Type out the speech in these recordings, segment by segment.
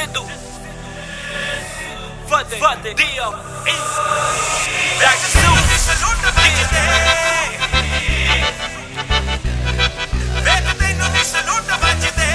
Sidhu Fateh D.O.E. Back to Salute Vet tenu vi salute vajde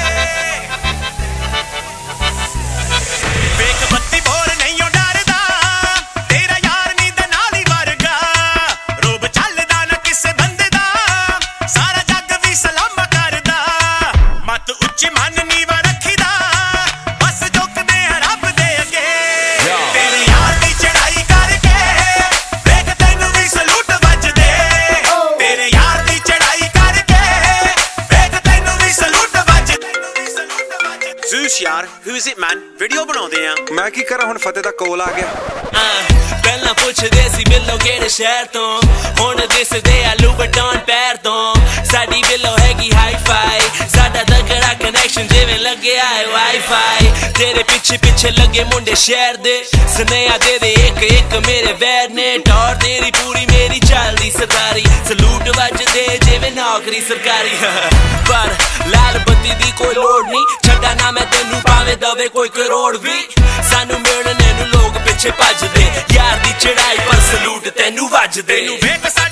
Vek batti bol nahi ho darda Tera yaar ਨੀ ਦੇ ਨਾਲ ਹੀ ਵਰਗਾ ਰੋਬ ਚੱਲਦਾ ਨਾ ਕਿਸੇ ਬੰਦੇ ਦਾ ਸਾਰਾ ਜੱਗ ਵੀ ਸਲਾਮ ਕਰਦਾ ਮਤ ਉੱਚੀ ਮਨ ਨੀਵਾ ਰੱਖੀਦਾ ਬਸ ਝੁਕਦੇ ਆ ਰੱਬ ਦੇ ਅੱਗੇ ਤੇਰੇ ਯਾਰ ਦੀ ਚੜਾਈ ਕਰਕੇ ਵੇਖ ਤੈਨੂੰ ਵੀ ਸਲੂਟ ਵੱਜਦੇ ਤੇਰੇ ਯਾਰ ਦੀ ਚੜਾਈ ਕਰਕੇ ਵੇਖ ਤੈਨੂੰ ਵੀ ਸਲੂਟ ਵੱਜਦੇ Zeus ਯਾਰ who is it man video ਬਣਾਉਂਦੇ ਆ ਮੈਂ ਕੀ ਕਰਾਂ ਹੁਣ ਫਤਿਹ ਦਾ ਕੋਲ ਆ ਗਿਆ ਪਹਿਲਾਂ ਪੁੱਛਦੇ ਸੀ ਬਿੱਲੋ ਕਿਹੜੇ ਸ਼ਹਿਰ ਤੋਂ ਹੁਣ ਦਿਸਦੇ ਆ ਲੂਬਟਨ ਪੈਰ ਤੋਂ ਸਾਡੀ ਬਿੱਲੋ ਹੈਗੀ ਹਾਈ ਫਾਈ ਸਾਡਾ ਤਕੜਾ ਕਨੈਕਸ਼ਨ ਜਿਵੇਂ ਲੱਗਿਆ ਹੈ ਵਾਈਫਾਈ ਤੇਰੇ ਪਿੱਛੇ ਲੱਗੇ ਮੁੰਡੇ ਸ਼ਹਿਰ ਦੇ ਸੁਨੇਹਾ ਦੇ ਇੱਕ ਮੇਰੇ ਵੈਰ ਨੇ ਟੌਰ ਤੇਰੀ ਪੂਰੀ ਮੇਰੀ ਚੱਲਦੀ ਸਰਦਾਰੀ ਸਲੂਟ ਵੱਜਦੇ ਜਿਵੇਂ ਨੌਕਰੀ ਸਰਕਾਰੀ ਪਰ ਲਾਲ ਬੱਤੀ ਦੀ ਕੋਈ ਲੋੜ ਨਹੀਂ ਛੱਡਾ ਨਾ ਮੈਂ ਤੈਨੂੰ ਭਾਵੇਂ ਦਵੇ ਕੋਈ ਕਰੋੜ ਵੀ ਸਾਨੂੰ ਮਿਲਣੇ ਨੂੰ ਲੋਕ ਪਿੱਛੇ ਭੱਜਦੇ ਯਾਰ ਦੀ ਚੜਾਈ ਪਰ ਸਲੂਟ ਤੈਨੂੰ ਵੱਜਦੇ ਵੇਖ